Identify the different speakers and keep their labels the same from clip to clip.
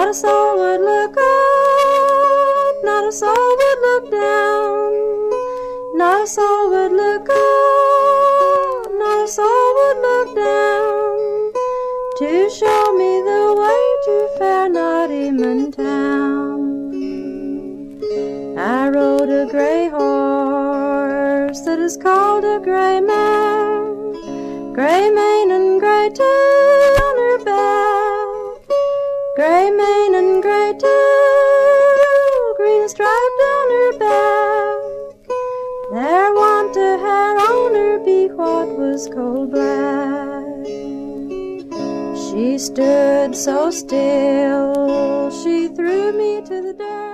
Speaker 1: Not a soul would look up, not a soul would look down. Not a soul would look up, not a soul would look down, to show me the way to fair Nottingham town. I rode a grey horse that is called a grey mare, grey mane and grey tail on her back, grey mane and grey tail, green stripe down her back. There want a hair on her beak what was coal black. She stood so still, she threw me to the dirt.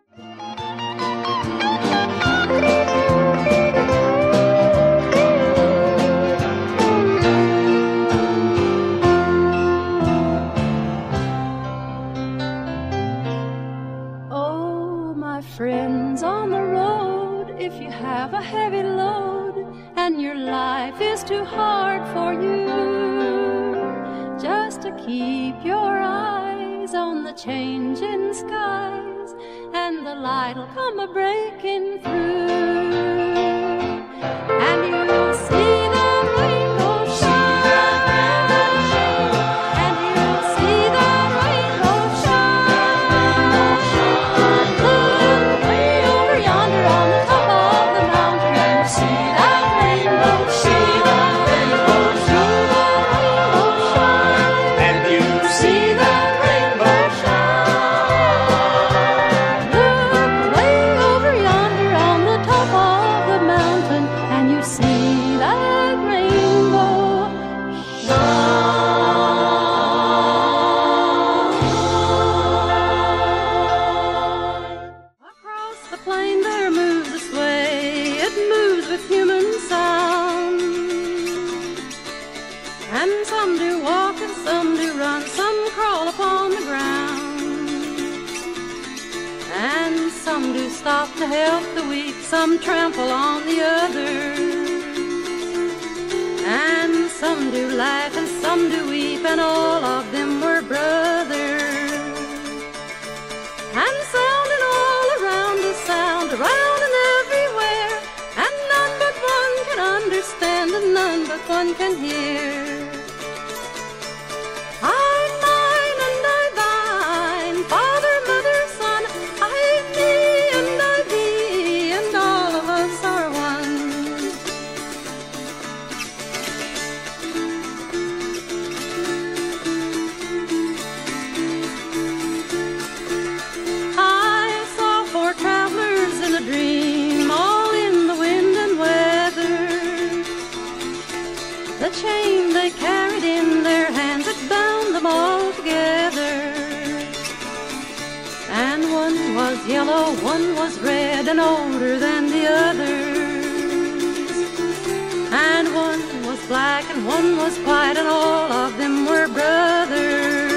Speaker 2: Oh, my friends on the road, if you have a heavy load and your life is too hard for you, just to keep your eyes on the changing skies, and the light'll come a-breaking through, and you'll see that rainbow shine, and you'll see that rainbow shine. Look way over yonder on the top of the mountain, and you'll see that rainbow shine. And you'll see that rainbow shine. Look way over yonder on the top of the mountain, and you see that rainbow shine. Across the plain there moves a sway, it moves with human sound, and some do walk and some do run, some crawl upon the ground, and some do stop to help the weak, some trample on the others, and some do laugh and some do weep, and all of them were brothers, and sounding all around the sound, around and everywhere, and none but one can understand, and none but one can hear. I'm mine and I thine, father, mother, son, I me and I thee, and all of us are one. I saw four travelers in a dream, all in the wind and weather. The chain they carried in their hands, it bound them all together. And one was yellow, one was red, and older than the others. And one was black, and one was white, and all of them were brothers.